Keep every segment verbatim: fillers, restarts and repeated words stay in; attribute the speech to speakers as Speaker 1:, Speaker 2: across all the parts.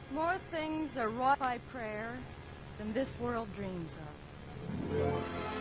Speaker 1: More things are wrought by prayer than this world dreams of.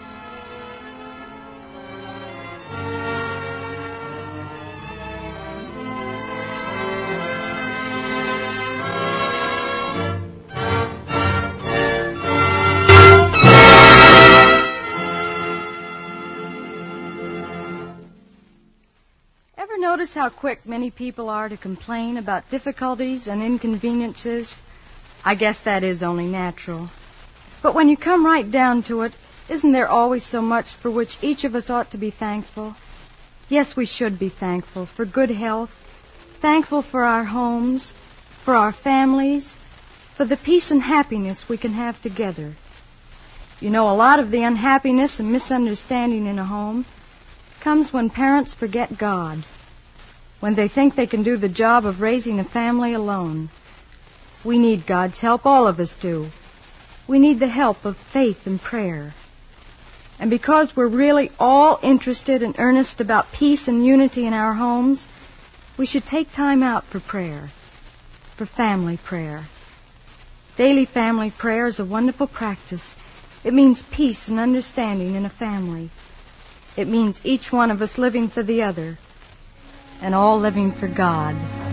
Speaker 1: Ever notice how quick many people are to complain about difficulties and inconveniences? I guess that is only natural. But when you come right down to it, isn't there always so much for which each of us ought to be thankful? Yes, we should be thankful for good health, thankful for our homes, for our families, for the peace and happiness we can have together. You know, a lot of the unhappiness and misunderstanding in a home comes when parents forget God, when they think they can do the job of raising a family alone. We need God's help, all of us do. We need the help of faith and prayer. And because we're really all interested and earnest about peace and unity in our homes, we should take time out for prayer, for family prayer. Daily family prayer is a wonderful practice. It means peace and understanding in a family. It means each one of us living for the other, and all living for God.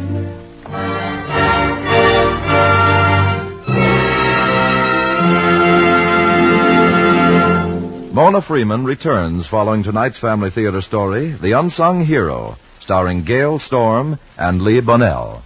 Speaker 2: Mona Freeman returns following tonight's Family Theater story, The Unsung Hero, starring Gail Storm and Lee Bonnell.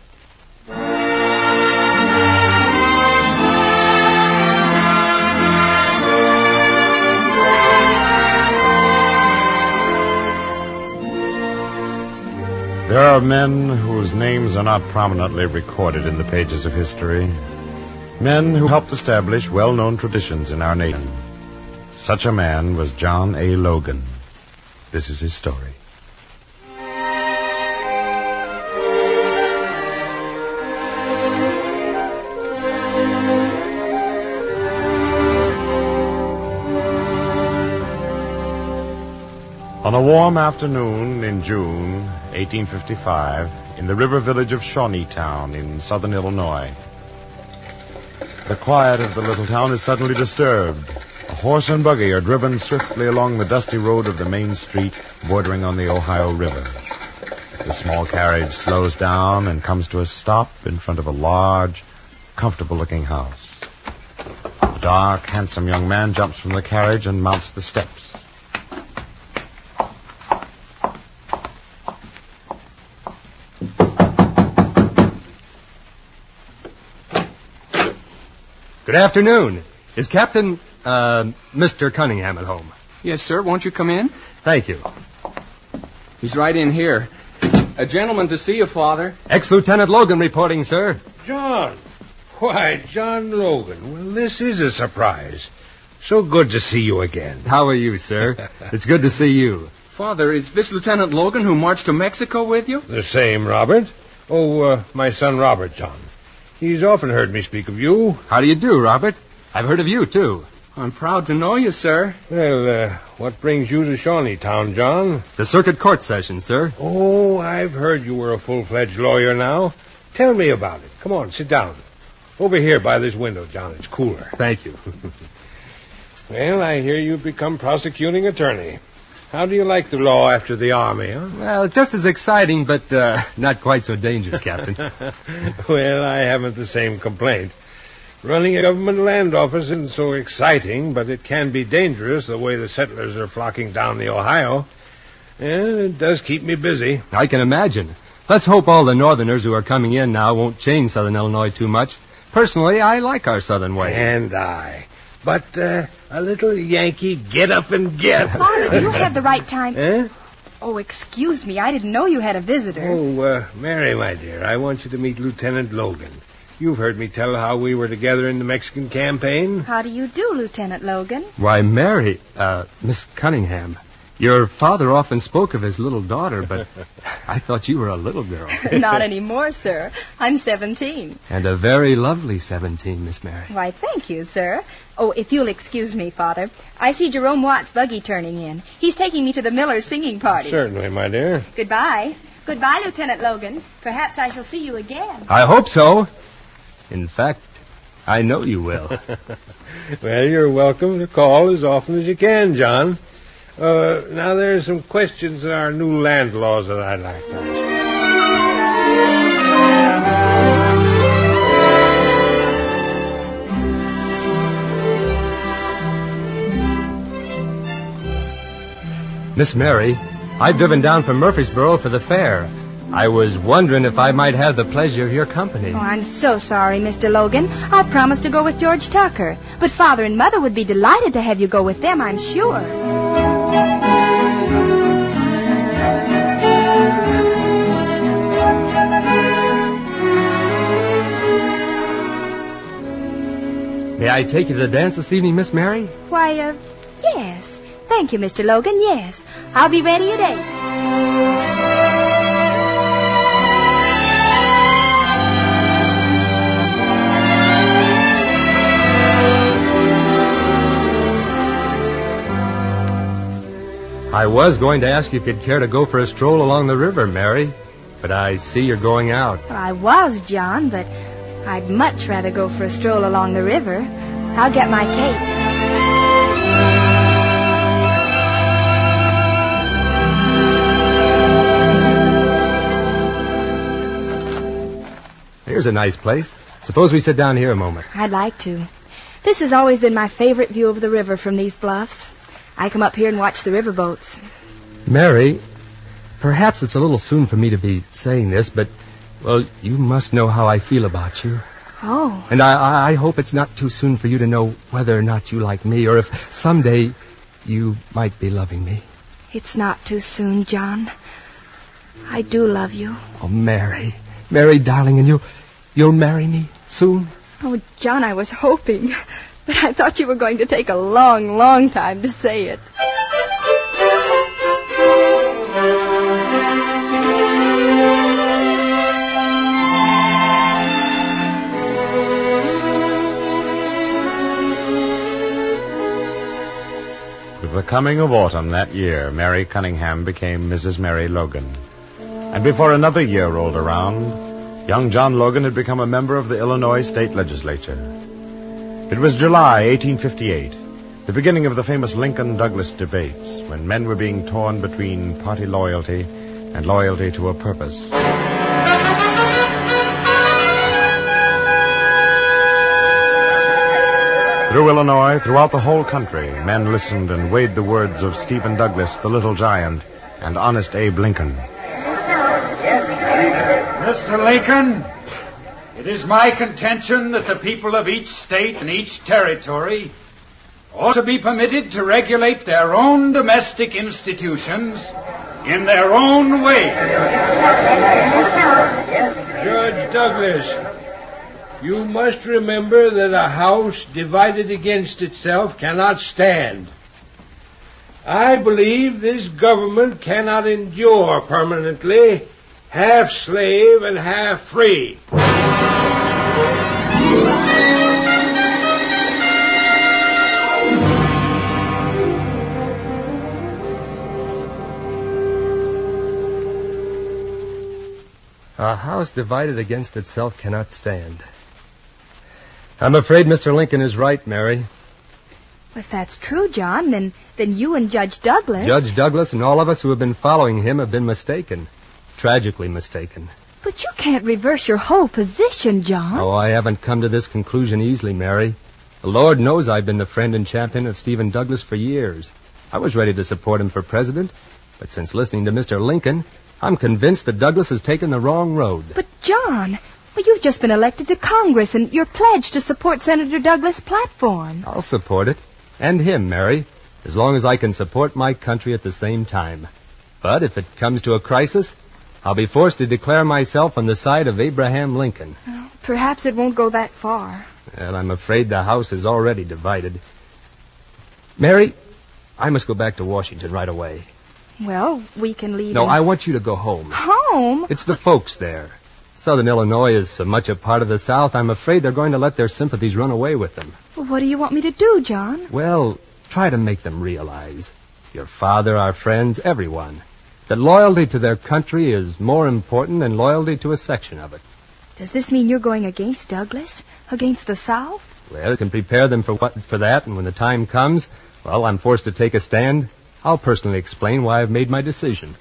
Speaker 3: There are men whose names are not prominently recorded in the pages of history. Men who helped establish well-known traditions in our nation. Such a man was John A. Logan. This is his story. On a warm afternoon in June eighteen fifty-five, in the river village of Shawneetown in southern Illinois, the quiet of the little town is suddenly disturbed. A horse and buggy are driven swiftly along the dusty road of the main street bordering on the Ohio River. The small carriage slows down and comes to a stop in front of a large, comfortable-looking house. A dark, handsome young man jumps from the carriage and mounts the steps.
Speaker 4: Good afternoon. Is Captain, uh, Mister Cunningham at home?
Speaker 5: Yes, sir. Won't you come in?
Speaker 4: Thank you.
Speaker 5: He's right in here. A gentleman to see you, Father.
Speaker 4: Ex-Lieutenant Logan reporting, sir.
Speaker 6: John. Why, John Logan. Well, this is a surprise. So good to see you again.
Speaker 4: How are you, sir? It's good to see you.
Speaker 5: Father, is this Lieutenant Logan who marched to Mexico with you?
Speaker 6: The same, Robert. Oh, uh, my son Robert, John. He's often heard me speak of you.
Speaker 4: How do you do, Robert? I've heard of you, too.
Speaker 5: I'm proud to know you, sir.
Speaker 6: Well, uh, what brings you to Shawneetown, John?
Speaker 4: The circuit court session, sir.
Speaker 6: Oh, I've heard you were a full-fledged lawyer now. Tell me about it. Come on, sit down. Over here by this window, John. It's cooler.
Speaker 4: Thank you.
Speaker 6: Well, I hear you've become prosecuting attorney. How do you like the law after the Army, huh?
Speaker 4: Well, just as exciting, but uh, not quite so dangerous, Captain.
Speaker 6: Well, I haven't the same complaint. Running a government land office isn't so exciting, but it can be dangerous the way the settlers are flocking down the Ohio. And it does keep me busy.
Speaker 4: I can imagine. Let's hope all the Northerners who are coming in now won't change Southern Illinois too much. Personally, I like our Southern ways.
Speaker 6: And I. But uh, a little Yankee get up and get.
Speaker 7: Father, you had the right time.
Speaker 6: Eh?
Speaker 7: Oh, excuse me. I didn't know you had a visitor.
Speaker 6: Oh, uh, Mary, my dear, I want you to meet Lieutenant Logan. You've heard me tell how we were together in the Mexican campaign.
Speaker 7: How do you do, Lieutenant Logan?
Speaker 4: Why, Mary, uh, Miss Cunningham, your father often spoke of his little daughter, but I thought you were a little girl.
Speaker 7: Not anymore, sir. I'm seventeen.
Speaker 4: And a very lovely seventeen, Miss Mary.
Speaker 7: Why, thank you, sir. Oh, if you'll excuse me, Father, I see Jerome Watt's buggy turning in. He's taking me to the Miller singing party.
Speaker 6: Certainly, my dear.
Speaker 7: Goodbye. Goodbye, Lieutenant Logan. Perhaps I shall see you again.
Speaker 4: I hope so. In fact, I know you will.
Speaker 6: Well, you're welcome to call as often as you can, John. Uh, now, there are some questions in our new land laws that I'd like to ask you.
Speaker 4: Miss Mary, I've driven down from Murfreesboro for the fair. I was wondering if I might have the pleasure of your company.
Speaker 7: Oh, I'm so sorry, Mister Logan. I promised to go with George Tucker. But Father and Mother would be delighted to have you go with them, I'm sure.
Speaker 4: May I take you to the dance this evening, Miss Mary?
Speaker 7: Why, uh, yes. Thank you, Mister Logan, yes. I'll be ready at eight.
Speaker 4: I was going to ask you if you'd care to go for a stroll along the river, Mary, but I see you're going out.
Speaker 7: Well, I was, John, but I'd much rather go for a stroll along the river. I'll get my cape.
Speaker 4: Here's a nice place. Suppose we sit down here a moment.
Speaker 7: I'd like to. This has always been my favorite view of the river from these bluffs. I come up here and watch the riverboats.
Speaker 4: Mary, perhaps it's a little soon for me to be saying this, but, well, you must know how I feel about you.
Speaker 7: Oh.
Speaker 4: And I, I hope it's not too soon for you to know whether or not you like me, or if someday you might be loving me.
Speaker 7: It's not too soon, John. I do love you.
Speaker 4: Oh, Mary. Mary, darling, and you'll, you'll marry me soon?
Speaker 7: Oh, John, I was hoping. But I thought you were going to take a long, long time to say it.
Speaker 3: With the coming of autumn that year, Mary Cunningham became Missus Mary Logan. And before another year rolled around, young John Logan had become a member of the Illinois State Legislature. It was July eighteen fifty-eight, the beginning of the famous Lincoln-Douglas debates, when men were being torn between party loyalty and loyalty to a purpose. Through Illinois, throughout the whole country, men listened and weighed the words of Stephen Douglas, the Little Giant, and Honest Abe Lincoln.
Speaker 8: Mister Lincoln, it is my contention that the people of each state and each territory ought to be permitted to regulate their own domestic institutions in their own way.
Speaker 6: Judge Douglas, you must remember that a house divided against itself cannot stand. I believe this government cannot endure permanently half slave and half free.
Speaker 4: A house divided against itself cannot stand. I'm afraid Mister Lincoln is right, Mary.
Speaker 7: If that's true, John, then, then you and Judge Douglas...
Speaker 4: Judge Douglas and all of us who have been following him have been mistaken. Tragically mistaken.
Speaker 7: But you can't reverse your whole position, John.
Speaker 4: Oh, I haven't come to this conclusion easily, Mary. The Lord knows I've been the friend and champion of Stephen Douglas for years. I was ready to support him for president, but since listening to Mister Lincoln, I'm convinced that Douglas has taken the wrong road.
Speaker 7: But, John, well, you've just been elected to Congress, and you're pledged to support Senator Douglas' platform.
Speaker 4: I'll support it. And him, Mary, as long as I can support my country at the same time. But if it comes to a crisis, I'll be forced to declare myself on the side of Abraham Lincoln.
Speaker 7: Well, perhaps it won't go that far.
Speaker 4: And I'm afraid the House is already divided. Mary, I must go back to Washington right away.
Speaker 7: Well, we can leave...
Speaker 4: No,
Speaker 7: in...
Speaker 4: I want you to go home.
Speaker 7: Home?
Speaker 4: It's the folks there. Southern Illinois is so much a part of the South, I'm afraid they're going to let their sympathies run away with them.
Speaker 7: Well, what do you want me to do, John?
Speaker 4: Well, try to make them realize, your father, our friends, everyone, that loyalty to their country is more important than loyalty to a section of it.
Speaker 7: Does this mean you're going against Douglas? Against the South?
Speaker 4: Well, you can prepare them for what for that, and when the time comes, well, I'm forced to take a stand. I'll personally explain why I've made my decision.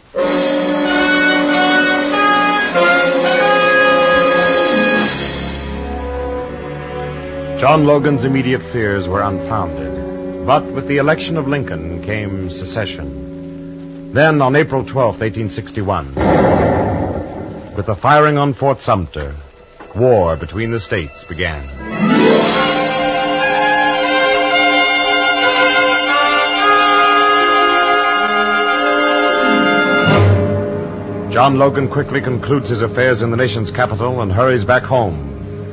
Speaker 3: John Logan's immediate fears were unfounded. But with the election of Lincoln came secession. Then, on April twelfth, eighteen sixty-one, with the firing on Fort Sumter, war between the states began. John Logan quickly concludes his affairs in the nation's capital and hurries back home.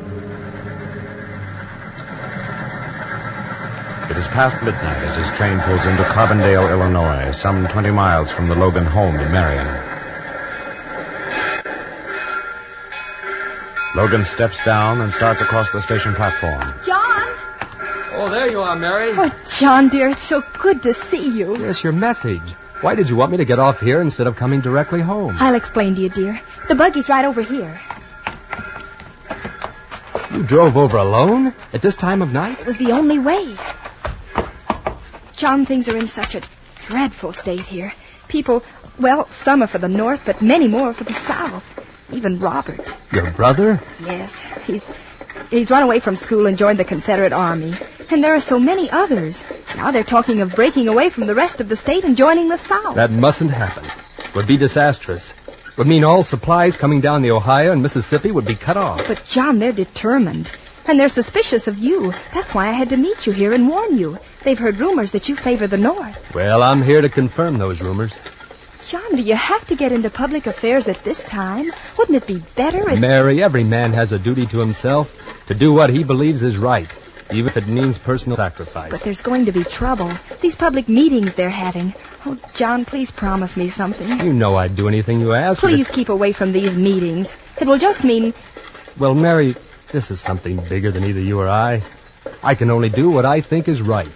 Speaker 3: It is past midnight as his train pulls into Carbondale, Illinois, some twenty miles from the Logan home in Marion. Logan steps down and starts across the station platform.
Speaker 7: John!
Speaker 4: Oh, there you are, Mary.
Speaker 7: Oh, John, dear, it's so good to see you.
Speaker 4: Yes, your message. Why did you want me to get off here instead of coming directly home?
Speaker 7: I'll explain to you, dear. The buggy's right over here.
Speaker 4: You drove over alone? At this time of night?
Speaker 7: It was the only way. John, things are in such a dreadful state here. People, well, some are for the North, but many more are for the South. Even Robert.
Speaker 4: Your brother?
Speaker 7: Yes, he's he's run away from school and joined the Confederate Army. And there are so many others. Now they're talking of breaking away from the rest of the state and joining the South.
Speaker 4: That mustn't happen. It would be disastrous. It would mean all supplies coming down the Ohio and Mississippi would be cut off.
Speaker 7: But, John, they're determined. And they're suspicious of you. That's why I had to meet you here and warn you. They've heard rumors that you favor the North.
Speaker 4: Well, I'm here to confirm those rumors.
Speaker 7: John, do you have to get into public affairs at this time? Wouldn't it be better if...
Speaker 4: Mary, every man has a duty to himself to do what he believes is right, even if it means personal sacrifice.
Speaker 7: But there's going to be trouble. These public meetings they're having. Oh, John, please promise me something.
Speaker 4: You know I'd do anything you ask.
Speaker 7: Please keep away from these meetings. It will just mean...
Speaker 4: Well, Mary, this is something bigger than either you or I. I can only do what I think is right.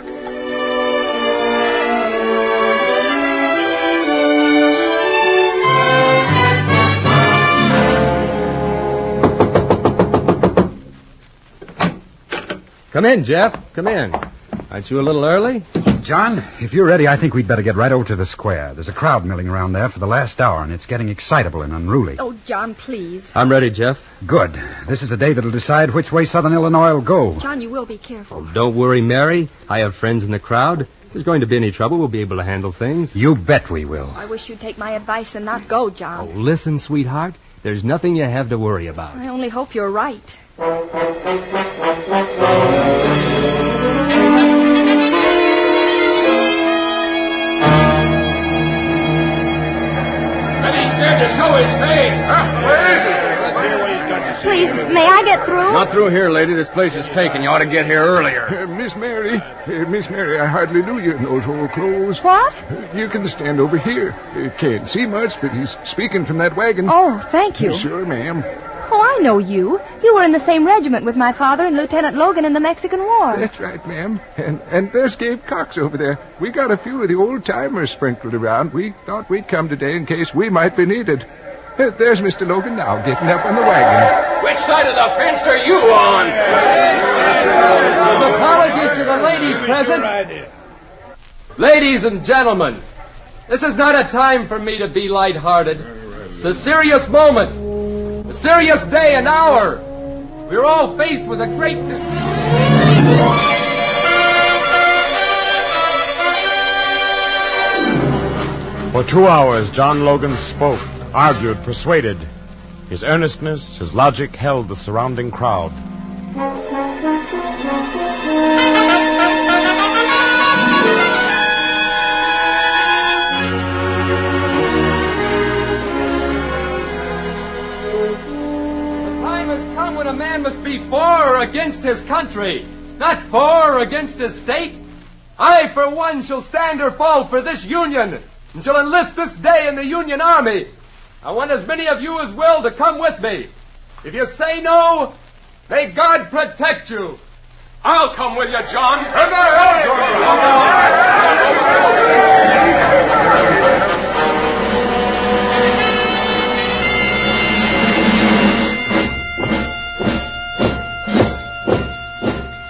Speaker 4: Come in, Jeff. Come in. Aren't you a little early?
Speaker 9: John, if you're ready, I think we'd better get right over to the square. There's a crowd milling around there for the last hour, and it's getting excitable and unruly.
Speaker 7: Oh, John, please.
Speaker 4: I'm ready, Jeff.
Speaker 9: Good. This is the day that'll decide which way Southern Illinois will go.
Speaker 7: John, you will be careful.
Speaker 4: Oh, don't worry, Mary. I have friends in the crowd. If there's going to be any trouble, we'll be able to handle things.
Speaker 9: You bet we will.
Speaker 7: I wish you'd take my advice and not go, John.
Speaker 4: Oh, listen, sweetheart. There's nothing you have to worry about.
Speaker 7: I only hope you're right.
Speaker 10: To show his face. Huh? Where is he?
Speaker 7: Please, may I get through?
Speaker 5: Not through here, lady. This place is taken. You ought to get here earlier.
Speaker 11: Uh, Miss Mary, uh, Miss Mary, I hardly knew you in those old clothes.
Speaker 7: What?
Speaker 11: Uh, you can stand over here. Uh, can't see much, but he's speaking from that wagon.
Speaker 7: Oh, thank you.
Speaker 11: Sure, ma'am.
Speaker 7: Oh, I know you. You were in the same regiment with my father and Lieutenant Logan in the Mexican War.
Speaker 11: That's right, ma'am. And and there's Gabe Cox over there. We got a few of the old-timers sprinkled around. We thought we'd come today in case we might be needed. Uh, there's Mister Logan now, getting up on the wagon.
Speaker 10: Which side of the fence are you on?
Speaker 4: Apologies to the ladies present. Ladies and gentlemen, this is not a time for me to be lighthearted. It's a serious moment. A serious day and hour. We're all faced with a great decision.
Speaker 3: For two hours, John Logan spoke, argued, persuaded. His earnestness, his logic held the surrounding crowd.
Speaker 4: When a man must be for or against his country, not for or against his state. I, for one, shall stand or fall for this Union, and shall enlist this day in the Union Army. I want as many of you as will to come with me. If you say no, may God protect you.
Speaker 10: I'll come with you, John.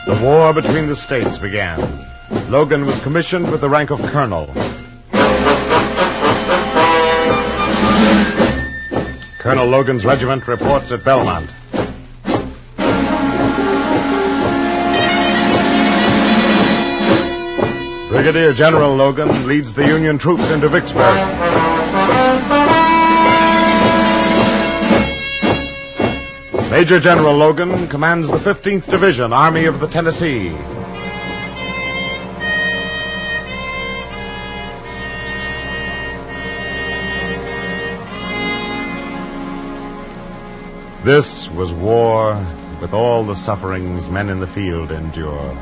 Speaker 3: The war between the states began. Logan was commissioned with the rank of colonel. Colonel Logan's regiment reports at Belmont. Brigadier General Logan leads the Union troops into Vicksburg. Major General Logan commands the fifteenth Division, Army of the Tennessee. This was war with all the sufferings men in the field endure.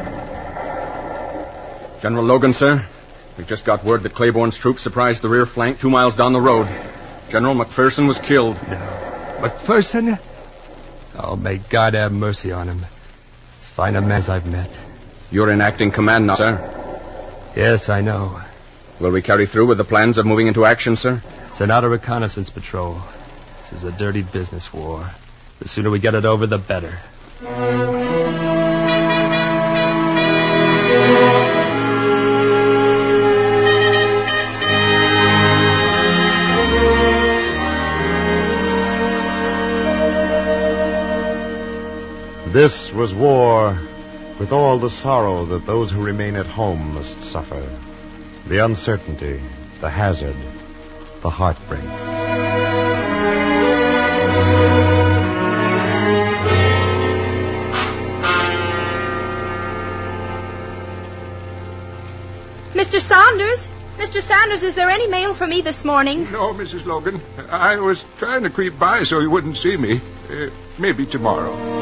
Speaker 5: General Logan, sir. We've just got word that Claiborne's troops surprised the rear flank two miles down the road. General McPherson was killed.
Speaker 4: McPherson? Oh, may God have mercy on him. As fine a man as I've met.
Speaker 5: You're in acting command now, sir.
Speaker 4: Yes, I know.
Speaker 5: Will we carry through with the plans of moving into action, sir?
Speaker 4: Send out a reconnaissance patrol. This is a dirty business war. The sooner we get it over, the better.
Speaker 3: This was war with all the sorrow that those who remain at home must suffer. The uncertainty, the hazard, the heartbreak.
Speaker 7: Mister Saunders? Mister Saunders, is there any mail for me this morning?
Speaker 11: No, Missus Logan. I was trying to creep by so you wouldn't see me. Uh, maybe tomorrow.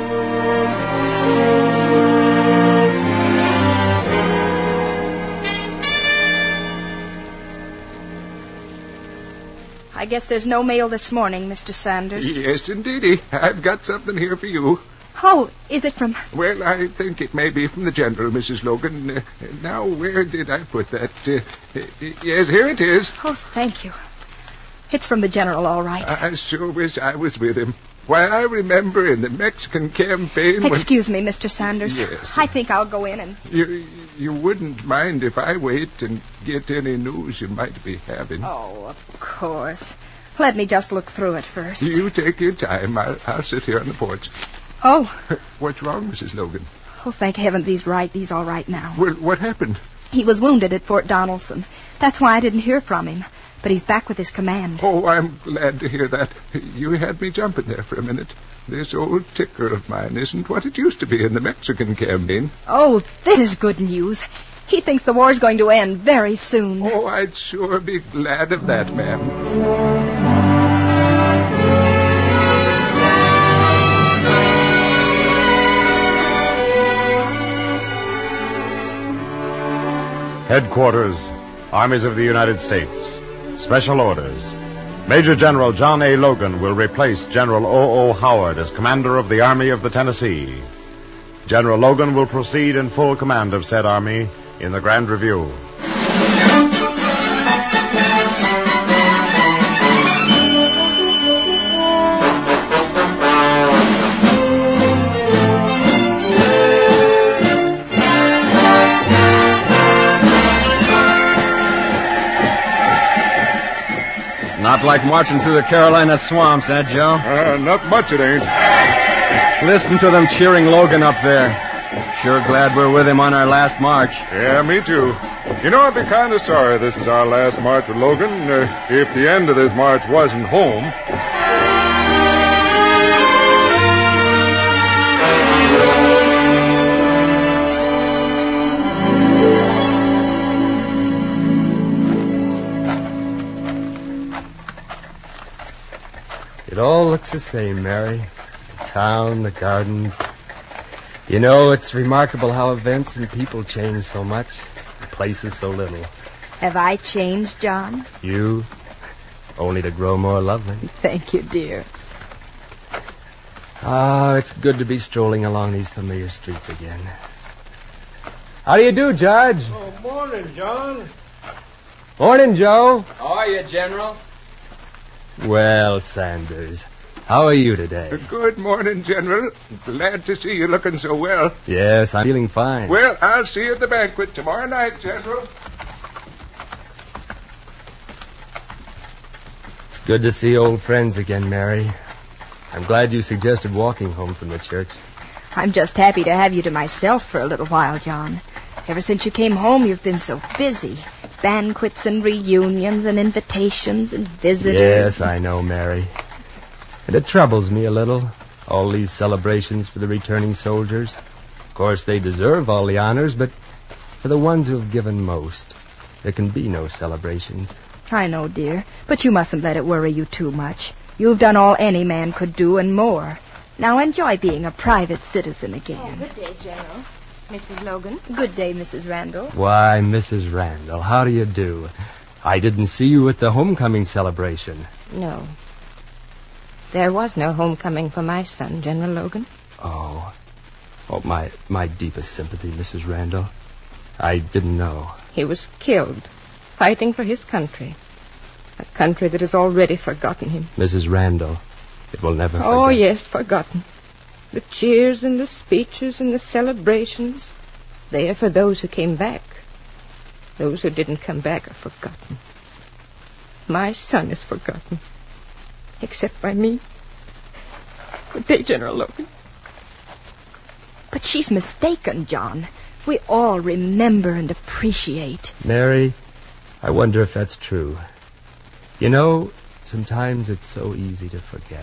Speaker 7: I guess there's no mail this morning, Mister Sanders.
Speaker 11: Yes, indeedy. I've got something here for you.
Speaker 7: Oh, is it from...
Speaker 11: Well, I think it may be from the General, Missus Logan. Uh, now, where did I put that? Uh, uh, yes, here it is.
Speaker 7: Oh, thank you. It's from the General, all right.
Speaker 11: I sure wish I was with him. Why, I remember in the Mexican campaign when...
Speaker 7: Excuse me, Mister Sanders.
Speaker 11: Yes.
Speaker 7: I think I'll go in and...
Speaker 11: You, you wouldn't mind if I wait and get any news you might be having?
Speaker 7: Oh, of course. Let me just look through it first.
Speaker 11: You take your time. I'll, I'll sit here on the porch.
Speaker 7: Oh.
Speaker 11: What's wrong, Missus Logan?
Speaker 7: Oh, thank heavens he's right. He's all right now.
Speaker 11: Well, what happened?
Speaker 7: He was wounded at Fort Donaldson. That's why I didn't hear from him. But he's back with his command.
Speaker 11: Oh, I'm glad to hear that. You had me jumping there for a minute. This old ticker of mine isn't what it used to be in the Mexican campaign.
Speaker 7: Oh, this is good news. He thinks the war's going to end very soon.
Speaker 11: Oh, I'd sure be glad of that, ma'am.
Speaker 3: Headquarters, Armies of the United States. Special orders. Major General John A. Logan will replace General O O. Howard as commander of the Army of the Tennessee. General Logan will proceed in full command of said army in the Grand Review.
Speaker 5: Not like marching through the Carolina swamps, eh, Joe?
Speaker 11: Uh, not much it ain't.
Speaker 5: Listen to them cheering Logan up there. Sure glad we're with him on our last march.
Speaker 11: Yeah, me too. You know, I'd be kind of sorry this is our last march with Logan, uh, if the end of this march wasn't home.
Speaker 4: It all looks the same, Mary. The town, the gardens. You know, it's remarkable how events and people change so much, and places so little.
Speaker 7: Have I changed, John?
Speaker 4: You? Only to grow more lovely.
Speaker 7: Thank you, dear.
Speaker 4: Ah, it's good to be strolling along these familiar streets again. How do you do, Judge?
Speaker 6: Oh, morning, John.
Speaker 4: Morning, Joe.
Speaker 5: How are you, General?
Speaker 4: Well, Sanders, How are you today?
Speaker 11: Good morning, General. Glad to see you looking so well.
Speaker 4: Yes, I'm feeling fine.
Speaker 11: Well, I'll see you at the banquet tomorrow night, General.
Speaker 4: It's good to see old friends again, Mary. I'm glad you suggested walking home from the church.
Speaker 7: I'm just happy to have you to myself for a little while, John. Ever since you came home, you've been so busy. Banquets and reunions and invitations and visitors.
Speaker 4: Yes, I know, Mary. And it troubles me a little, all these celebrations for the returning soldiers. Of course, they deserve all the honors, but for the ones who have given most, there can be no celebrations.
Speaker 7: I know, dear, but you mustn't let it worry you too much. You've done all any man could do and more. Now enjoy being a private citizen again.
Speaker 1: Oh, good day, General. Missus Logan.
Speaker 7: Good day, Missus Randall.
Speaker 4: Why, Missus Randall, how do you do? I didn't see you at the homecoming celebration.
Speaker 12: No. There was no homecoming for my son, General Logan.
Speaker 4: Oh. Oh, my, my deepest sympathy, Missus Randall. I didn't know.
Speaker 12: He was killed, fighting for his country. A country that has already forgotten him.
Speaker 4: Missus Randall, it will never forget.
Speaker 12: Oh, yes, forgotten. The cheers and the speeches and the celebrations, they are for those who came back. Those who didn't come back are forgotten. My son is forgotten. Except by me. Good day, General Logan.
Speaker 7: But she's mistaken, John. We all remember and appreciate.
Speaker 4: Mary, I wonder if that's true. You know, sometimes it's so easy to forget.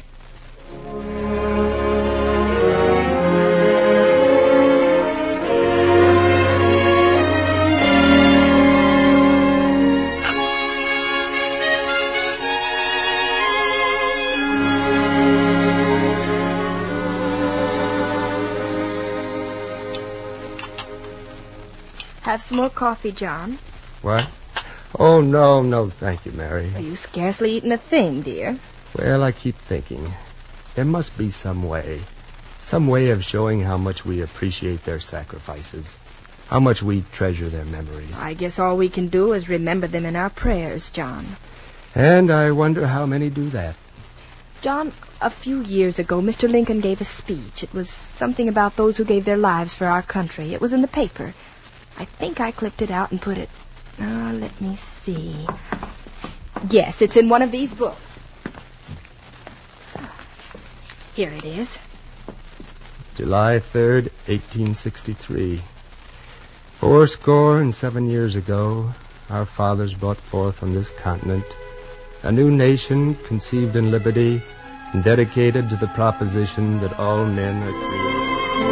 Speaker 7: Have some more coffee, John.
Speaker 4: What? Oh, no, no, thank you, Mary.
Speaker 7: Are you scarcely eaten a thing, dear?
Speaker 4: Well, I keep thinking. There must be some way. Some way of showing how much we appreciate their sacrifices. How much we treasure their memories.
Speaker 7: I guess all we can do is remember them in our prayers, John.
Speaker 4: And I wonder how many do that.
Speaker 7: John, a few years ago, Mister Lincoln gave a speech. It was something about those who gave their lives for our country. It was in the paper. I think I clipped it out and put it... Oh, let me see. Yes, it's in one of these books. Here it is.
Speaker 4: July third, eighteen sixty-three. Fourscore and seven years ago, our fathers brought forth on this continent a new nation conceived in liberty and dedicated to the proposition that all men are created.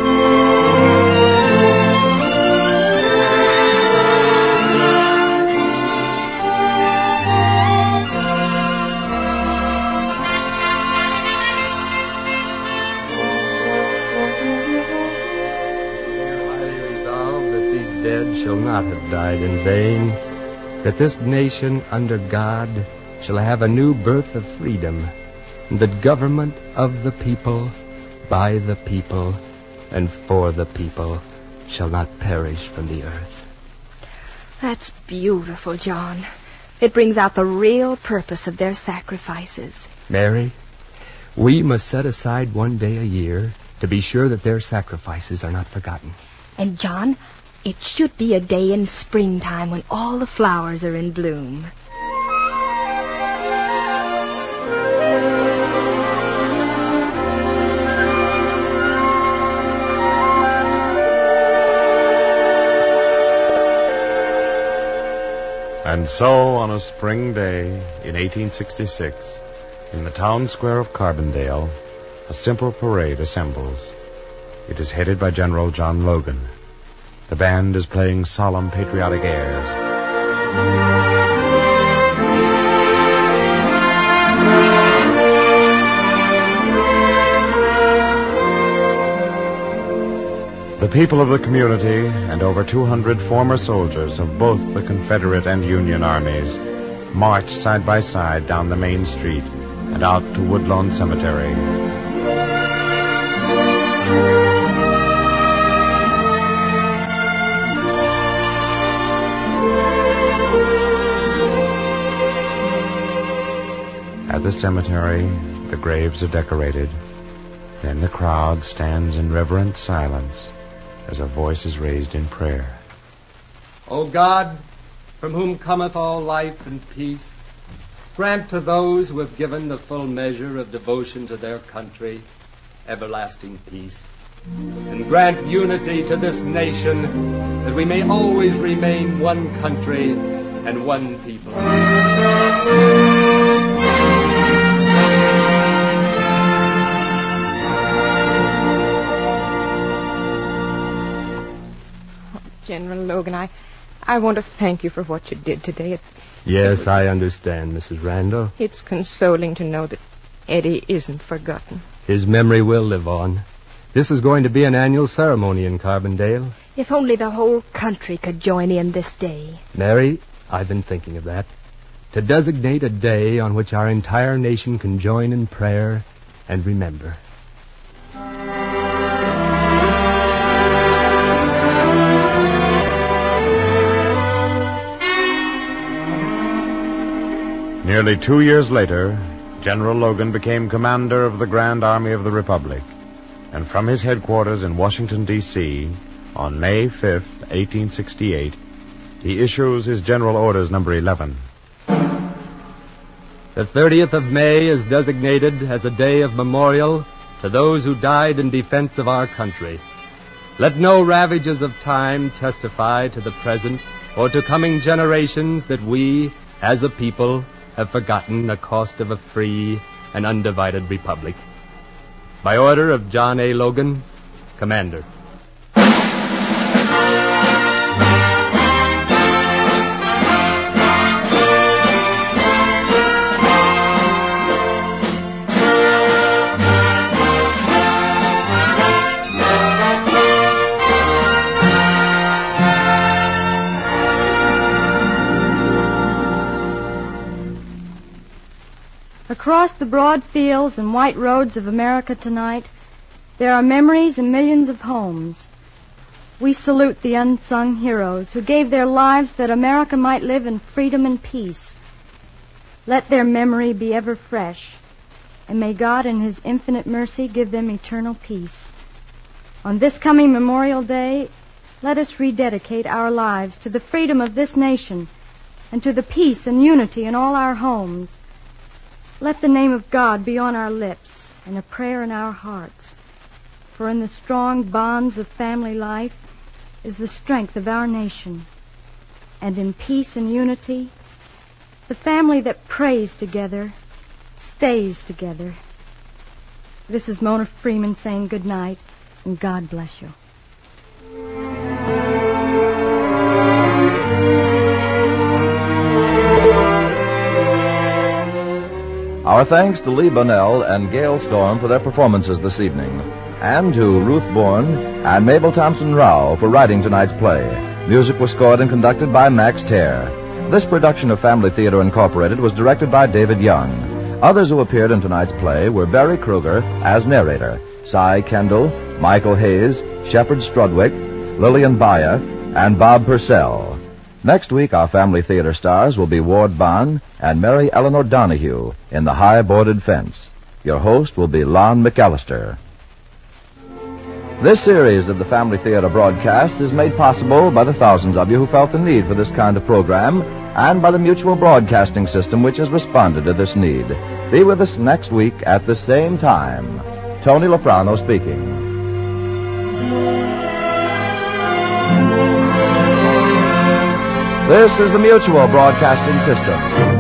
Speaker 4: Shall not have died in vain, that this nation under God shall have a new birth of freedom, and the government of the people, by the people, and for the people, shall not perish from the earth.
Speaker 7: That's beautiful, John. It brings out the real purpose of their sacrifices.
Speaker 4: Mary, we must set aside one day a year to be sure that their sacrifices are not forgotten.
Speaker 7: And, John, it should be a day in springtime when all the flowers are in bloom.
Speaker 3: And so, on a spring day in eighteen sixty-six, in the town square of Carbondale, a simple parade assembles. It is headed by General John Logan. The band is playing solemn patriotic airs. The people of the community and over two hundred former soldiers of both the Confederate and Union armies march side by side down the main street and out to Woodlawn Cemetery. At the cemetery, The graves are decorated. Then the crowd stands in reverent silence as a voice is raised in prayer.
Speaker 4: O God, from whom cometh all life and peace, grant to those who have given the full measure of devotion to their country everlasting peace. And grant unity to this nation, that we may always remain one country and one people.
Speaker 12: General Logan, I, I want to thank you for what you did today. It,
Speaker 4: yes,
Speaker 12: it was,
Speaker 4: I understand, Missus Randall.
Speaker 12: It's consoling to know that Eddie isn't forgotten.
Speaker 4: His memory will live on. This is going to be an annual ceremony in Carbondale.
Speaker 7: If only the whole country could join in this day.
Speaker 4: Mary, I've been thinking of that. To designate a day on which our entire nation can join in prayer and remember.
Speaker 3: Nearly two years later, General Logan became commander of the Grand Army of the Republic. And from his headquarters in Washington, D C, on May fifth, eighteen sixty-eight, he issues his General Orders number eleven.
Speaker 4: The thirtieth of May is designated as a day of memorial to those who died in defense of our country. Let no ravages of time testify to the present or to coming generations that we, as a people, have forgotten the cost of a free and undivided republic. By order of John A. Logan, Commander.
Speaker 1: Across the broad fields and white roads of America tonight, there are memories in millions of homes. We salute the unsung heroes who gave their lives that America might live in freedom and peace. Let their memory be ever fresh, and may God in His infinite mercy give them eternal peace. On this coming Memorial Day, let us rededicate our lives to the freedom of this nation and to the peace and unity in all our homes. Let the name of God be on our lips and a prayer in our hearts. For in the strong bonds of family life is the strength of our nation. And in peace and unity, the family that prays together stays together. This is Mona Freeman saying good night, and God bless you.
Speaker 2: Our thanks to Lee Bunnell and Gail Storm for their performances this evening, and to Ruth Bourne and Mabel Thompson Rao for writing tonight's play. Music was scored and conducted by Max Terr. This production of Family Theater Incorporated was directed by David Young. Others who appeared in tonight's play were Barry Kruger as narrator, Cy Kendall, Michael Hayes, Shepard Strudwick, Lillian Bayer, and Bob Purcell. Next week, our Family Theater stars will be Ward Bond and Mary Eleanor Donahue in The High Boarded Fence. Your host will be Lon McAllister. This series of the Family Theater broadcasts is made possible by the thousands of you who felt the need for this kind of program and by the Mutual Broadcasting System, which has responded to this need. Be with us next week at the same time. Tony Loprano speaking. This is the Mutual Broadcasting System.